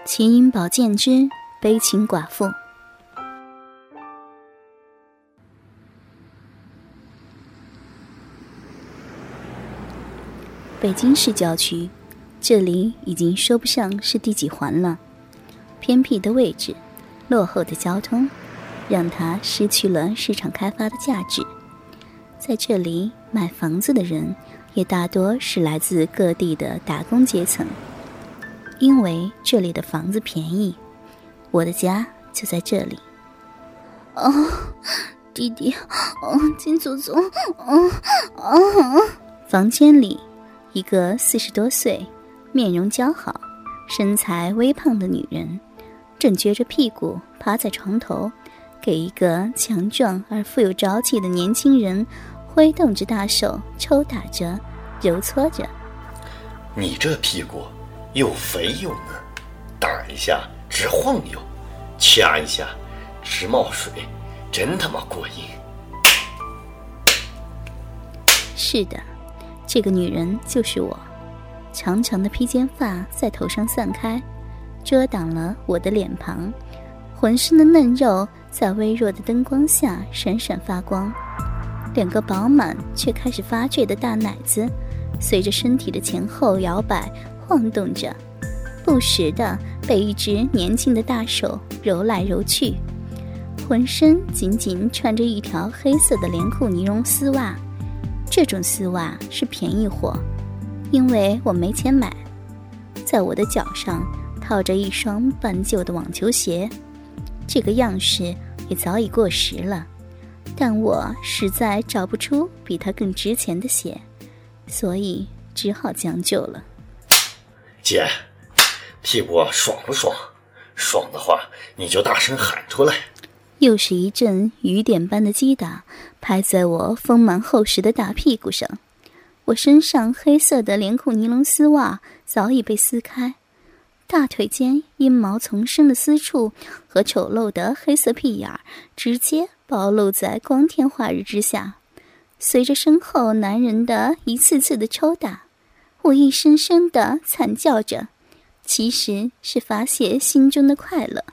奇淫宝剑之悲情寡妇。北京市郊区，这里已经说不上是第几环了。偏僻的位置，落后的交通，让它失去了市场开发的价值。在这里买房子的人，也大多是来自各地的打工阶层。因为这里的房子便宜，我的家就在这里。 弟弟，金祖宗， 房间里，一个40多岁、面容姣好、身材微胖的女人，正撅着屁股趴在床头，给一个强壮而富有朝气的年轻人挥动着大手，抽打着，揉搓着。 你这屁股又肥又嫩，打一下直晃悠，掐一下直冒水，真他妈过瘾。 是的，这个女人就是我。长长的披肩发在头上散开，遮挡了我的脸庞，浑身的嫩肉在微弱的灯光下闪闪发光。两个饱满却开始发坠的大奶子随着身体的前后摇摆晃动着，不时地被一只年轻的大手揉来揉去。浑身紧紧穿着一条黑色的连裤呢绒丝袜，这种丝袜是便宜货，因为我没钱买。在我的脚上套着一双半旧的网球鞋，这个样式也早已过时了，但我实在找不出比它更值钱的鞋，所以只好将就了。 姐，屁股爽不爽？爽的话你就大声喊出来。 又是一阵雨点般的击打拍在我丰满厚实的大屁股上。我身上黑色的连裤呢绒丝袜早已被撕开，大腿间阴毛丛生的私处和丑陋的黑色屁眼直接暴露在光天化日之下。随着身后男人的一次次的抽打，我一声声的惨叫着，其实是发泄心中的快乐。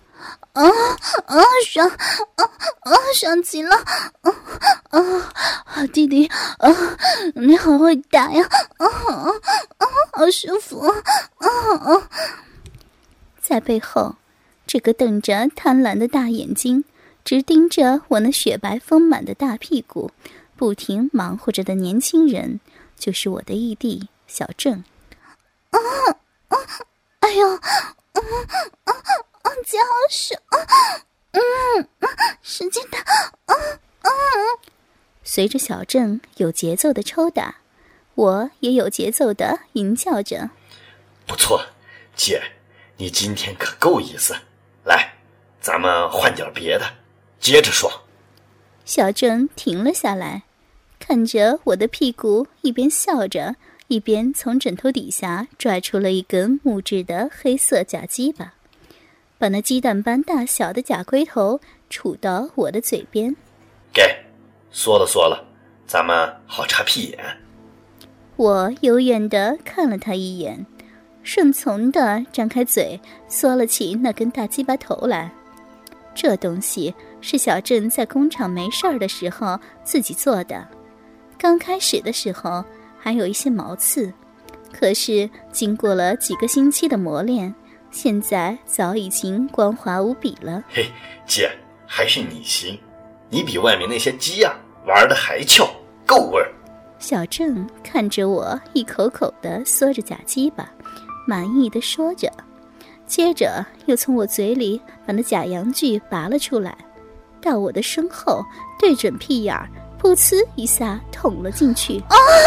爽极了！弟弟，你好会打呀！好舒服！ 在背后，这个瞪着贪婪的大眼睛，直盯着我那雪白丰满的大屁股，不停忙活着的年轻人，就是我的义弟小郑。 哎呦！脚好爽！使劲打！ 随着小郑有节奏的抽打，我也有节奏的吟叫着。 不错，姐，你今天可够意思。来，咱们换点别的，接着爽。 小郑停了下来，看着我的屁股，一边笑着，一边从枕头底下拽出了一根木质的黑色假鸡巴，把那鸡蛋般大小的假龟头杵到我的嘴边。 给，缩了，咱们好插屁眼。 我幽怨地看了他一眼，顺从地张开嘴，缩了起那根大鸡巴头来。这东西是小郑在工厂没事儿的时候自己做的，刚开始的时候还有一些毛刺，可是经过了几个星期的磨练，现在早已经光滑无比了。 嘿，姐，还是你行，你比外面那些鸡呀玩的还翘，够味儿。 小郑看着我一口口地嗦着假鸡巴，满意地说着，接着又从我嘴里把那假阳具拔了出来，到我的身后对准屁眼儿，噗呲一下捅了进去。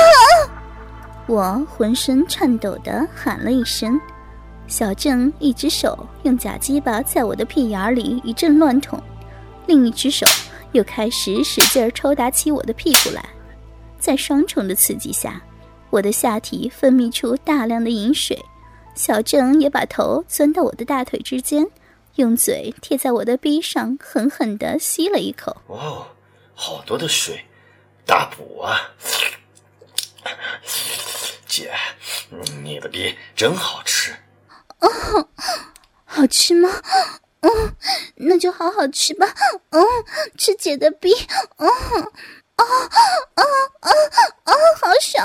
我浑身颤抖地喊了一声。小郑一只手用假鸡巴在我的屁眼里一阵乱捅，另一只手又开始使劲抽打起我的屁股来。在双重的刺激下，我的下体分泌出大量的饮水，小郑也把头钻到我的大腿之间，用嘴贴在我的逼上，狠狠地吸了一口。 哦，好多的水，大补啊！姐，你的逼真好吃。 好吃吗？那就好好吃吧。吃姐的逼。好爽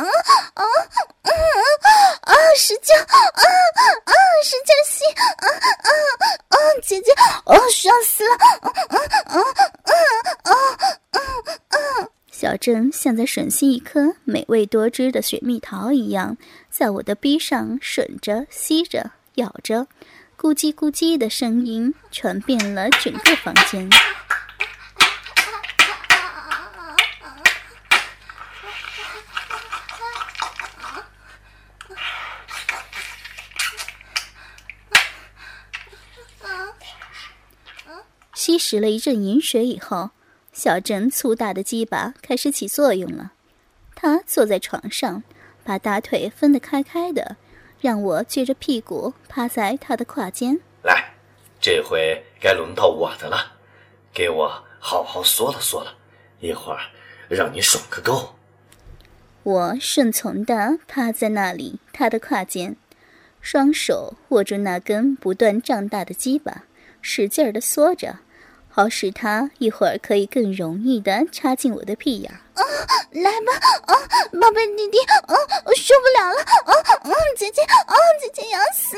啊！使劲使劲吸！姐姐，爽死了！ 小郑像在吮吸一颗美味多汁的雪蜜桃一样，在我的逼上吮着、吸着、咬着，咕叽咕叽的声音传遍了整个房间。吸食了一阵饮水以后，小郑粗大的鸡巴开始起作用了。他坐在床上，把大腿分得开开的，让我撅着屁股趴在他的胯间。 来，这回该轮到我的了，给我好好嗦了嗦了，一会儿让你爽个够。 我顺从地趴在那里，他的胯间，双手握住那根不断胀大的鸡巴，使劲地嗦着，好使它一会儿可以更容易地插进我的屁眼。 来吧，宝贝弟弟，我受不了了，姐姐要死了，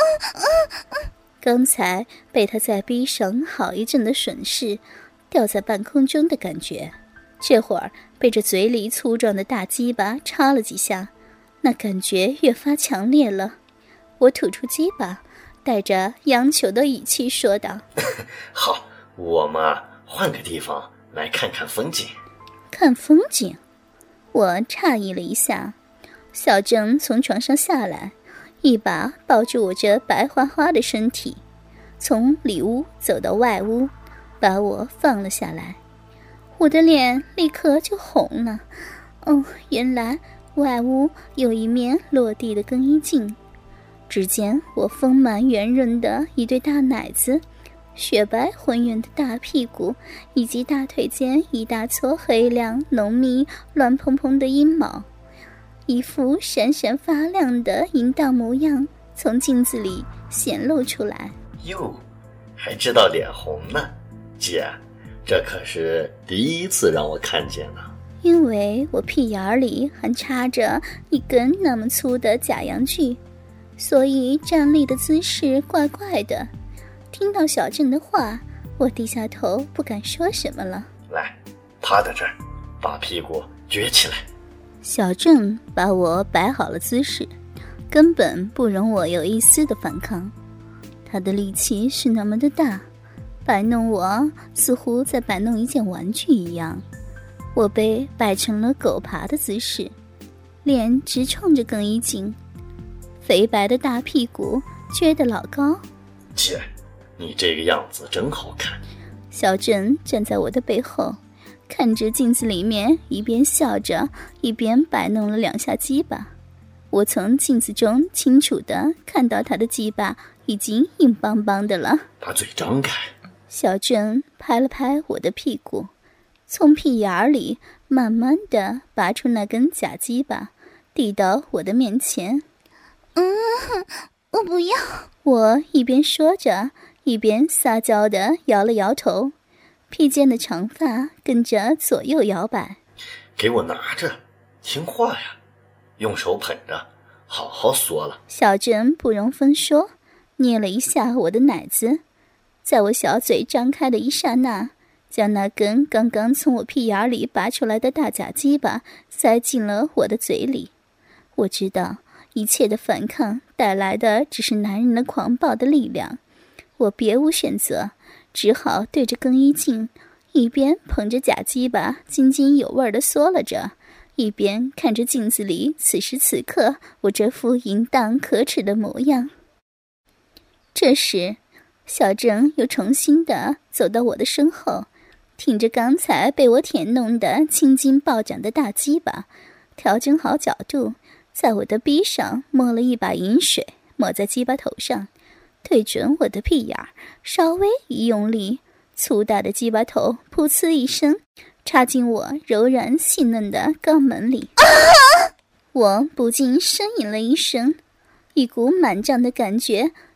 刚才被他在逼上好一阵的吮视，吊在半空中的感觉，这会儿被这嘴里粗壮的大鸡巴插了几下，那感觉越发强烈了。我吐出鸡巴，带着央求的语气说道： 好，我们换个地方来看看风景。 看风景？我诧异了一下。小郑从床上下来，一把抱住我这白花花的身体，从里屋走到外屋，把我放了下来。我的脸立刻就红了。原来外屋有一面落地的更衣镜，只见我丰满圆润的一对大奶子，雪白浑圆的大屁股，以及大腿间一大撮黑亮浓密乱蓬蓬的阴毛，一副闪闪发亮的淫荡模样从镜子里显露出来。 哟，还知道脸红呢，姐，这可是第一次让我看见呢。 因为我屁眼里还插着一根那么粗的假阳具，所以站立的姿势怪怪的。听到小郑的话，我低下头不敢说什么了。 来，趴在这儿，把屁股撅起来。 小郑把我摆好了姿势，根本不容我有一丝的反抗。他的力气是那么的大，摆弄我似乎在摆弄一件玩具一样。我被摆成了狗爬的姿势，脸直冲着更衣镜，肥白的大屁股撅得老高。 姐，你这个样子真好看。 小郑站在我的背后，看着镜子里面，一边笑着一边摆弄了两下鸡巴。我从镜子中清楚地看到他的鸡巴已经硬邦邦的了。 把嘴张开。 小郑拍了拍我的屁股，从屁眼里慢慢地拔出那根假鸡巴，递到我的面前。 我不要。 我一边说着，一边撒娇地摇了摇头，披肩的长发跟着左右摇摆。 给我拿着，听话呀，用手捧着，好好嗦了。 小郑不容分说，捏了一下我的奶子，在我小嘴张开的一刹那，将那根刚刚从我屁眼里拔出来的大假鸡巴塞进了我的嘴里。我知道一切的反抗带来的只是男人的狂暴的力量，我别无选择，只好对着更衣镜，一边捧着假鸡巴津津有味地嗦了着，一边看着镜子里此时此刻我这副淫荡可耻的模样。这时小郑又重新地走到我的身后，挺着刚才被我舔弄得青筋暴涨的大鸡巴，调整好角度，在我的逼上摸了一把饮水，抹在鸡巴头上，对准我的屁眼，稍微一用力，粗大的鸡巴头噗呲一声插进我柔软细嫩的肛门里。我不禁呻吟了一声，一股满胀的感觉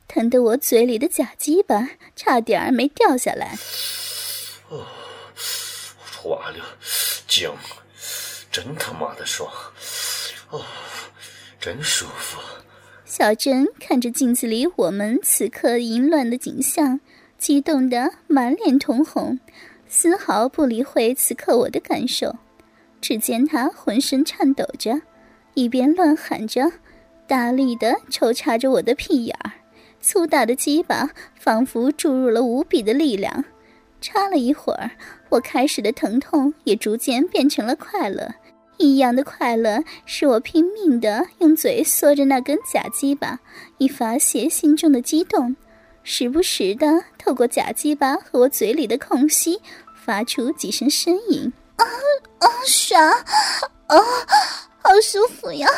疼得我嘴里的假鸡巴差点没掉下来。 滑溜精，真他妈的爽，真舒服。 小珍看着镜子里我们此刻淫乱的景象，激动得满脸通红，丝毫不理会此刻我的感受。只见她浑身颤抖着，一边乱喊着，大力地抽插着我的屁眼儿，粗大的鸡巴仿佛注入了无比的力量。插了一会儿，我开始的疼痛也逐渐变成了快乐，异样的快乐使我拼命地用嘴嗦着那根假鸡巴，以发泄心中的激动，时不时地透过假鸡巴和我嘴里的空隙发出几声呻吟。 爽，好舒服呀！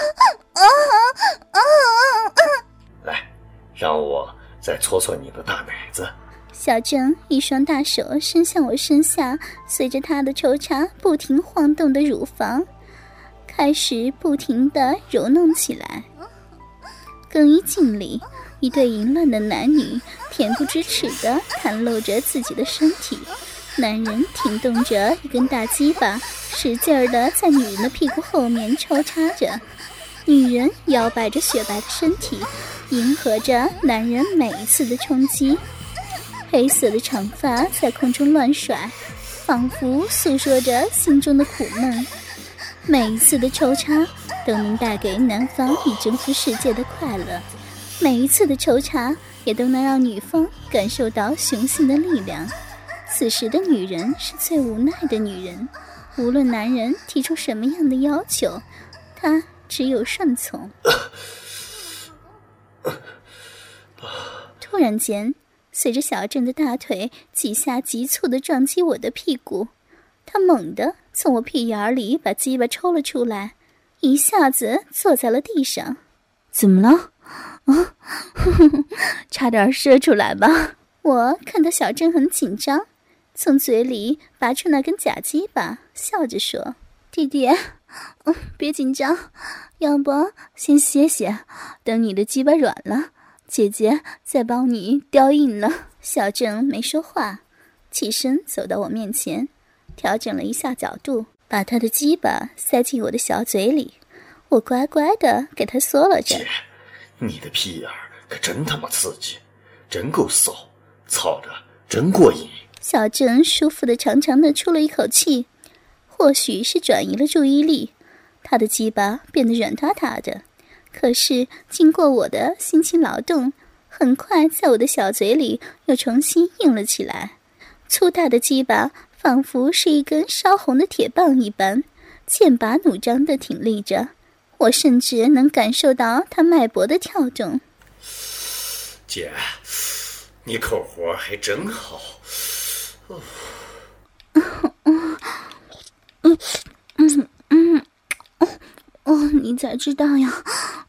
来，让我再搓搓你的大奶子。 小郑一双大手伸向我身下，随着他的抽插不停晃动的乳房，开始不停地揉弄起来。更衣镜里，一对淫乱的男女恬不知耻地袒露着自己的身体，男人挺动着一根大鸡巴，使劲儿地在女人的屁股后面抽插着，女人摇摆着雪白的身体，迎合着男人每一次的冲击。黑色的长发在空中乱甩，仿佛诉说着心中的苦闷。每一次的抽插都能带给男方以征服世界的快乐，每一次的抽插也都能让女方感受到雄性的力量。此时的女人是最无奈的女人，无论男人提出什么样的要求，她只有顺从。突然间，随着小郑的大腿几下急促地撞击我的屁股，他猛地从我屁眼里把鸡巴抽了出来，一下子坐在了地上。怎么了？差点射出来吧。我看到小郑很紧张，从嘴里拔出那根假鸡巴，笑着说：弟弟，别紧张，要不先歇歇，等你的鸡巴软了，姐姐再帮你雕印了。小郑没说话，起身走到我面前，调整了一下角度，把他的鸡巴塞进我的小嘴里。我乖乖地给他嗦了着。 姐，你的屁眼可真他妈刺激，真够骚，操着真过瘾。 小郑舒服地长长地出了一口气，或许是转移了注意力，他的鸡巴变得软塌塌的。可是经过我的辛勤劳动，很快在我的小嘴里又重新硬了起来。粗大的鸡巴仿佛是一根烧红的铁棒一般，剑拔弩张地挺立着，我甚至能感受到它脉搏的跳动。 姐，你口活还真好。 你咋知道呀？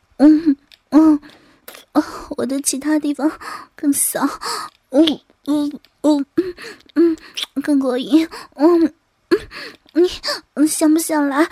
我的其他地方更骚，更过瘾。你想不想来？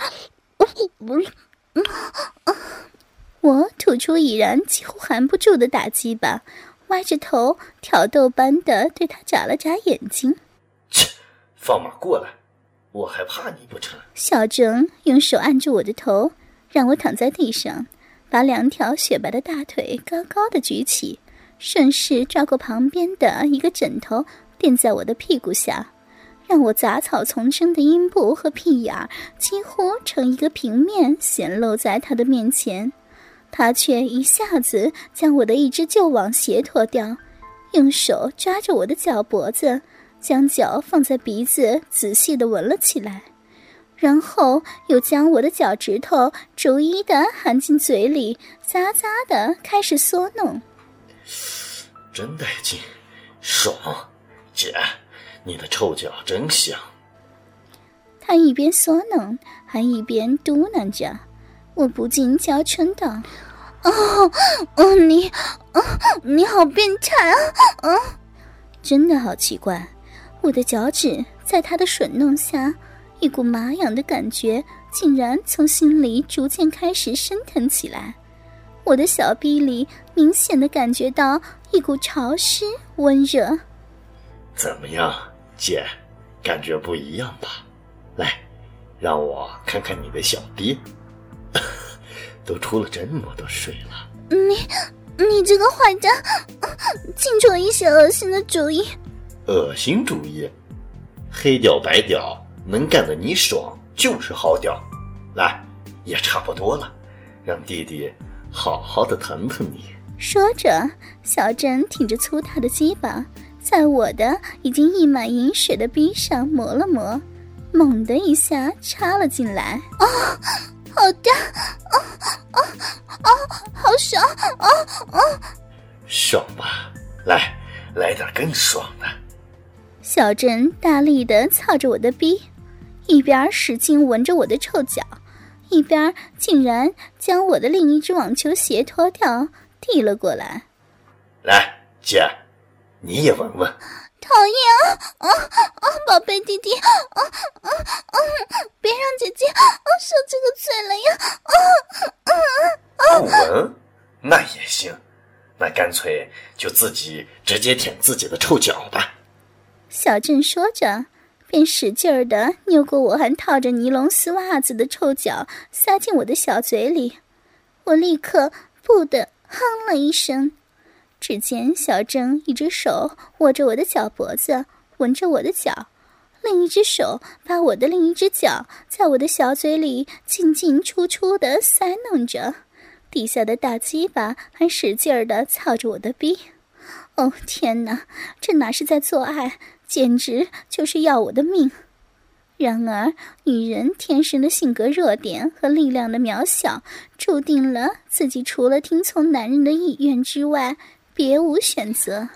我吐出已然几乎含不住的大鸡巴，歪着头挑逗般的对他眨了眨眼睛。 切，放马过来，我还怕你不成？ 小郑用手按住我的头，让我躺在地上，把两条雪白的大腿高高的举起，顺势抓过旁边的一个枕头垫在我的屁股下，让我杂草丛生的阴部和屁眼几乎成一个平面显露在他的面前。他却一下子将我的一只旧网鞋脱掉，用手抓着我的脚脖子，将脚放在鼻子仔细地闻了起来，然后又将我的脚趾头逐一地含进嘴里，咂咂地开始嗦弄。 真带劲，爽！姐，你的臭脚真香。 他一边嗦弄，还一边嘟囔着，我不禁娇嗔道：你好变态啊！真的好奇怪，我的脚趾在他的吮弄下，一股麻痒的感觉竟然从心里逐渐开始升腾起来。 我的小臂里明显的感觉到一股潮湿温热。 怎么样，姐，感觉不一样吧？来，让我看看你的小臂，都出了这么多水了。 你这个坏蛋，净出了一些恶心的主意。 恶心主意？黑屌白屌，能干得你爽就是好屌。来，也差不多了，让弟弟好好的疼疼你。 说着，小郑挺着粗大的鸡巴，在我的已经溢满饮水的逼上磨了磨，猛地一下插了进来。 好大，好爽， 爽吧？来点更爽的。 小郑大力地操着我的逼，一边使劲闻着我的臭脚，一边竟然将我的另一只网球鞋脱掉递了过来。 来，姐，你也闻闻。 讨厌宝贝弟弟，别让姐姐受这个罪了呀！ 不闻？那也行，那干脆就自己直接舔自己的臭脚吧。 小郑说着，便使劲儿地扭过我还套着尼龙丝袜子的臭脚，塞进我的小嘴里。我立刻不地哼了一声。只见小郑一只手握着我的脚脖子，闻着我的脚，另一只手把我的另一只脚在我的小嘴里进进出出地塞弄着，底下的大鸡巴还使劲儿地操着我的逼。哦天哪，这哪是在做爱，简直就是要我的命。然而女人天生的性格弱点和力量的渺小，注定了自己除了听从男人的意愿之外别无选择。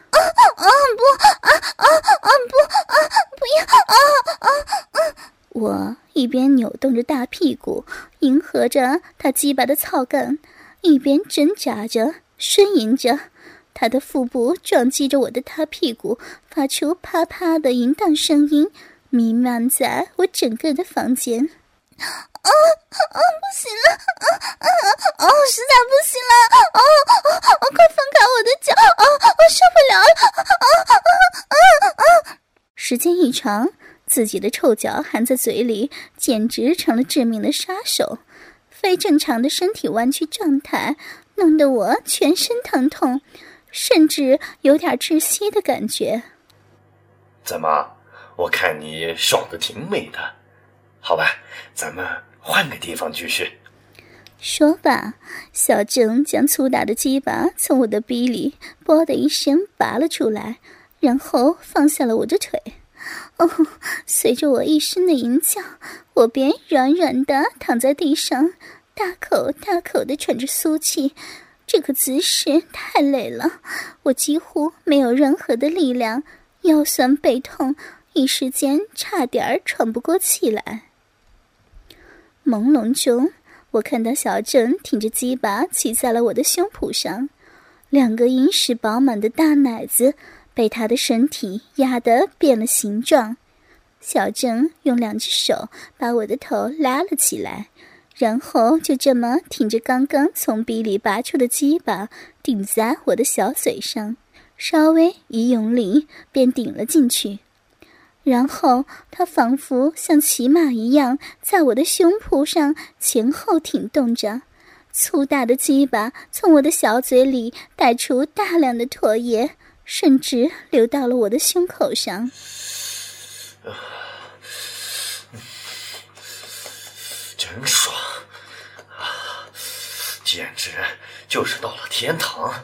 不要！我一边扭动着大屁股迎合着他鸡巴的操干，一边挣扎着呻吟着，他的腹部撞击着我的大屁股，发出啪啪的淫荡声音，弥漫在我整个的房间。 不行了，实在不行了，快放开我的脚，我受不了了， 时间一长，自己的臭脚含在嘴里，简直成了致命的杀手。非正常的身体弯曲状态，弄得我全身疼痛，甚至有点窒息的感觉。 怎么？我看你爽得挺美的。好吧，咱们换个地方继续。 说罢，小郑将粗大的鸡巴从我的逼里“啵”的一声拔了出来，然后放下了我的腿。随着我一声的吟叫，我便软软地躺在地上，大口大口地喘着粗气。这个姿势太累了，我几乎没有任何的力量，腰酸背痛，一时间差点喘不过气来。朦胧中，我看到小郑挺着鸡巴骑在了我的胸脯上，两个殷实饱满的大奶子被他的身体压得变了形状。小郑用两只手把我的头拉了起来，然后就这么挺着刚刚从鼻里拔出的鸡巴顶在我的小嘴上，稍微一用力便顶了进去。然后他仿佛像骑马一样在我的胸脯上前后挺动着，粗大的鸡巴从我的小嘴里带出大量的唾液，甚至流到了我的胸口上。 真爽简直就是到了天堂。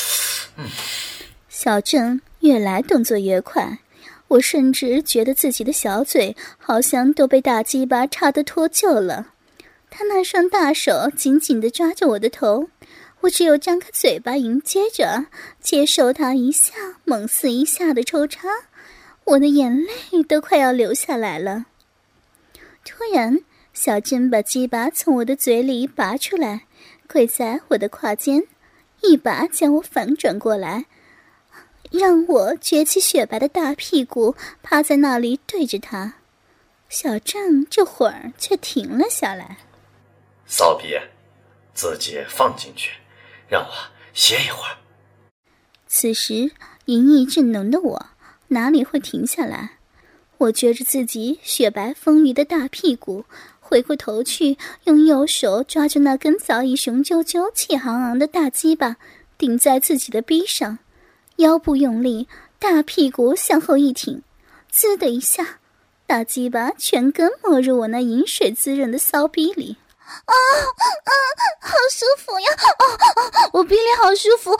小郑越来动作越快，我甚至觉得自己的小嘴好像都被大鸡巴插得脱臼了。他那双大手紧紧地抓着我的头，我只有张开嘴巴迎接着，接受他一下猛似一下的抽插，我的眼泪都快要流下来了。突然，小郑把鸡巴从我的嘴里拔出来，跪在我的胯间，一把将我反转过来，让我撅起雪白的大屁股趴在那里对着他。小郑这会儿却停了下来。 骚逼，自己放进去， 让我歇一会儿。 此时淫意正浓的我哪里会停下来？我撅着自己雪白丰腴的大屁股，回过头去，用右手抓住那根早已雄赳赳气昂昂的大鸡巴，顶在自己的逼上，腰部用力，大屁股向后一挺，滋的一下，大鸡巴全根没入我那饮水滋润的骚逼里。 好舒服呀！我逼里好舒服！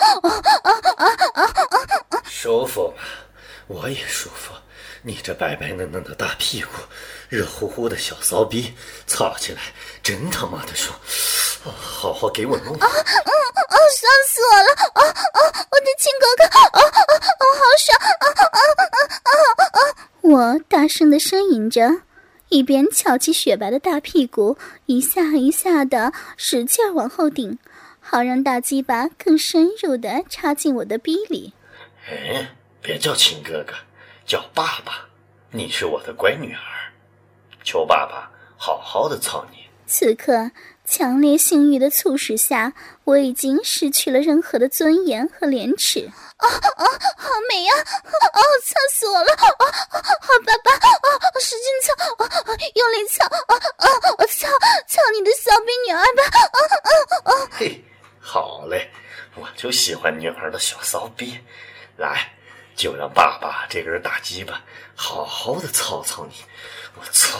舒服吗？我也舒服。你这白白嫩嫩的大屁股，热乎乎的小骚逼，操起来真他妈的爽！好好给我弄！ 爽死我了！我的亲哥哥！好爽！ 我大声地呻吟着，一边翘起雪白的大屁股，一下一下的使劲往后顶，好让大鸡巴更深入地插进我的逼里。 哎，别叫亲哥哥，叫爸爸，你是我的乖女儿，求爸爸好好的操你。 此刻强烈性欲的促使下，我已经失去了任何的尊严和廉耻。 好美呀！操死我了！好爸爸！使劲操！用力操！我操你的小逼女儿吧！ 嘿，好嘞，我就喜欢女儿的小骚逼。来，就让爸爸这根大鸡巴好好的操操你。我操！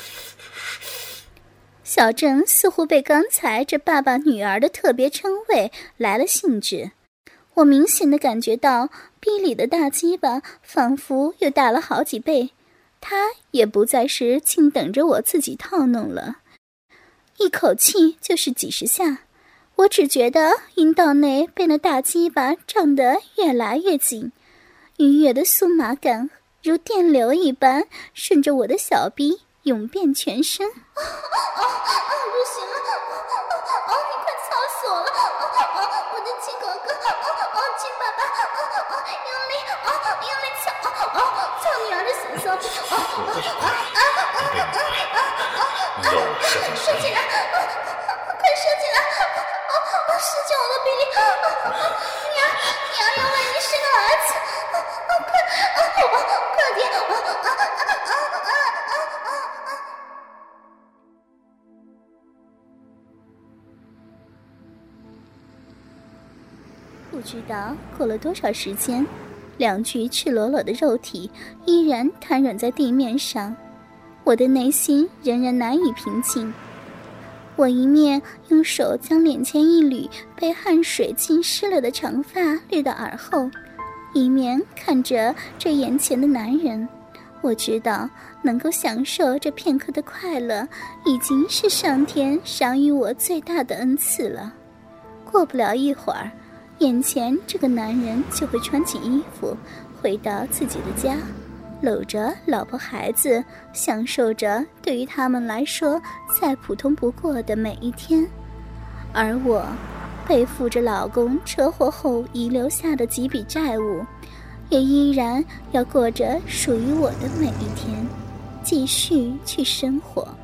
小郑似乎被刚才这爸爸女儿的特别称谓来了兴致，我明显的感觉到逼里的大鸡巴仿佛又大了好几倍，他也不再是静等着我自己套弄了，一口气就是几十下。我只觉得阴道内被那大鸡巴胀得越来越紧，愉悦的酥麻感如电流一般顺着我的小逼涌遍全身。 不行了！你快操死我了！我的亲哥哥！亲爸爸！用力操！操女儿的小骚逼！射进来！快射进来！射进我的逼里！你要为你生个儿子！快点！ 不知道过了多少时间，两具赤裸裸的肉体依然瘫软在地面上，我的内心仍然难以平静。我一面用手将脸前一缕被汗水浸湿了的长发捋到耳后，一面看着这眼前的男人。我知道能够享受这片刻的快乐，已经是上天赏予我最大的恩赐了。过不了一会儿，眼前这个男人就会穿起衣服，回到自己的家，搂着老婆孩子，享受着对于他们来说再普通不过的每一天。而我背负着老公车祸后遗留下的几笔债务，也依然要过着属于我的每一天，继续去生活。